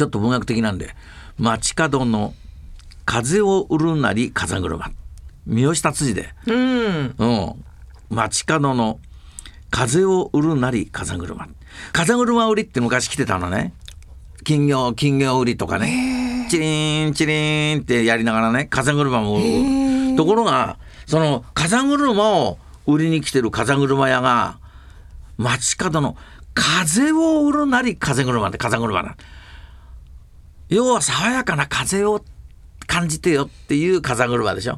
ちょっと文学的なんで、街角の風を売るなり風車、三好達治で、街角の風を売るなり風車、風車売りって昔来てたのね。金魚売りとかね、チリンチリンってやりながらね、風車も売る。ところがその風車を売りに来てる風車屋が、街角の風を売るなり風車って風車な、要は爽やかな風を感じてよっていう風車でしょ。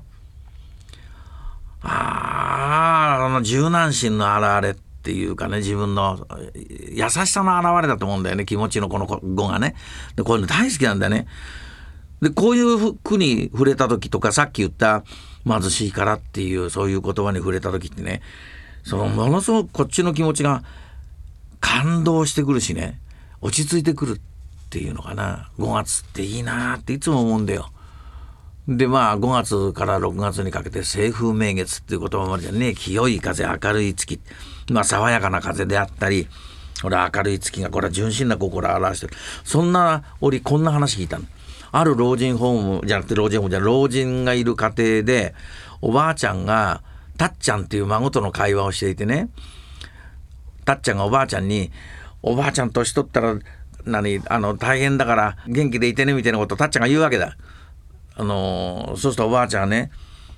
柔軟心の表れっていうかね、自分の優しさの表れだと思うんだよね、気持ちのこの語がね。でこういうの大好きなんだよね。でこういう句に触れた時とか、さっき言った貧しいからっていうそういう言葉に触れた時ってね、そのものすごくこっちの気持ちが感動してくるしね、落ち着いてくるっていうのかな。5月っていいなっていつも思うんだよ。で5月から6月にかけて清風明月っていう言葉もあるじゃんね。清い風、明るい月、爽やかな風であったり、明るい月がこれは純真な心を表してる。そんな折こんな話聞いたの。ある老人がいる家庭で、おばあちゃんがたっちゃんっていう孫との会話をしていてね、たっちゃんがおばあちゃんに、おばあちゃん年取ったら大変だから元気でいてねみたいなことをたっちゃんが言うわけだ。そうするとおばあちゃんはね、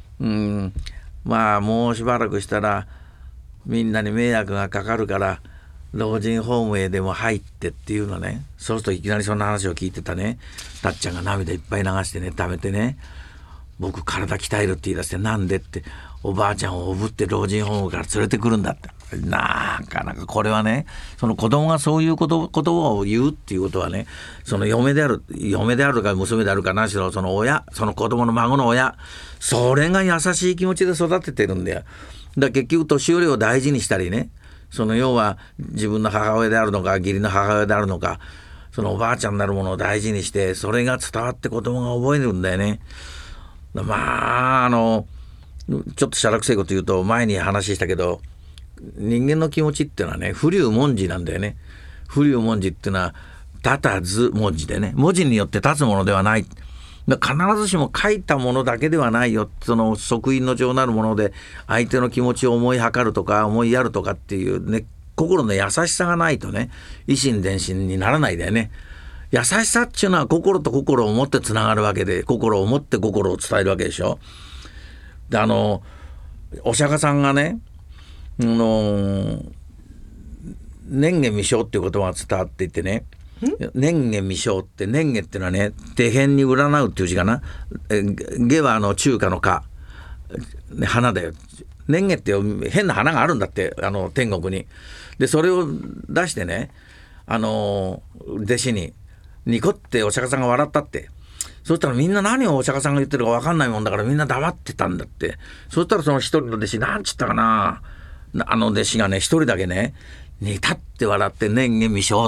もうしばらくしたらみんなに迷惑がかかるから老人ホームへでも入ってっていうのね。そうするといきなりそんな話を聞いてたね、たっちゃんが涙いっぱい流してね、溜めてね、僕体鍛えるって言い出して、なんでって、おばあちゃんをおぶって老人ホームから連れてくるんだって。なかなかこれはね、その子供がそういう言葉を言うっていうことはね、その嫁であるか娘であるか何しろ、その親、その子供の孫の親、それが優しい気持ちで育ててるんだよ。だから結局年寄りを大事にしたりね、その要は自分の母親であるのか義理の母親であるのか、そのおばあちゃんになるものを大事にして、それが伝わって子供が覚えるんだよね。ちょっとしゃらくせえこと言うと、前に話したけど、人間の気持ちっていうのはね、不立文字なんだよね。不立文字っていうのは立たず文字でね、文字によって立つものではない。必ずしも書いたものだけではないよ。その即印の上なるもので相手の気持ちを思い量るとか思いやるとかっていうね、心の優しさがないとね、以心伝心にならないんだよね。優しさっていうのは心と心を持ってつながるわけで、心を持って心を伝えるわけでしょ。でお釈迦さんがね、年月未生っていう言葉が伝わっていてね、年月未生って、年月っていうのはね、手辺に占うっていう字かな。下は中華の花、花だよ。年月って変な花があるんだって、天国に。でそれを出してね、弟子にニコってお釈迦さんが笑ったって。そしたらみんな何をお釈迦さんが言ってるか分かんないもんだからみんな黙ってたんだって。そしたらその一人の弟子、なんちったかな、弟子がね、一人だけね、にたって笑って年月未生って、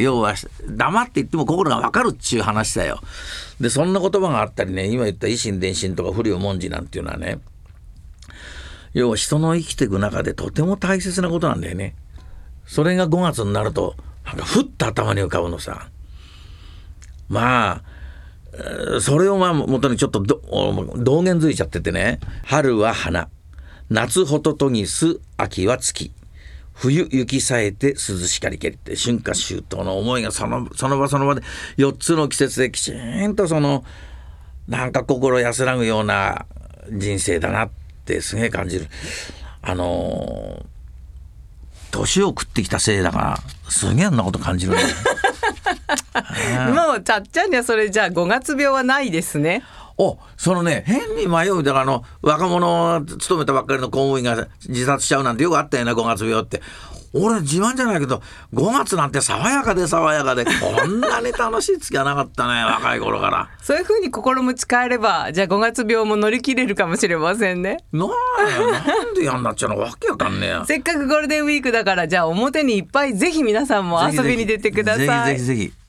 要は黙って言っても心が分かるっちゅう話だよ。でそんな言葉があったりね、今言った以心伝心とか不立文字なんていうのはね、要は人の生きていく中でとても大切なことなんだよね。それが5月になるとなんかふっと頭に浮かぶのさ。それを元にちょっと道元づいちゃっててね、春は花、夏ホトトギス、秋は月、冬雪さえて涼しかりけりって、春夏秋冬の思いがその場その場で4つの季節できちんとなんか心安らぐような人生だなってすげえ感じる。年を食ってきたせいだからすげえあんなこと感じるんだよもうたっちゃんにはそれじゃあ5月病はないですね。 変に迷う。だから若者を勤めたばっかりの公務員が自殺しちゃうなんてよくあったよね、5月病って。俺自慢じゃないけど5月なんて爽やかでこんなに楽しい月はなかったね若い頃から。 そういう風に心持ち変えれば、じゃあ5月病も乗り切れるかもしれませんね。 なんでやんなっちゃうのわけわかんねえや。 せっかくゴールデンウィークだから、じゃあ表にいっぱいぜひ皆さんも遊びに出てください。 ぜひぜひ。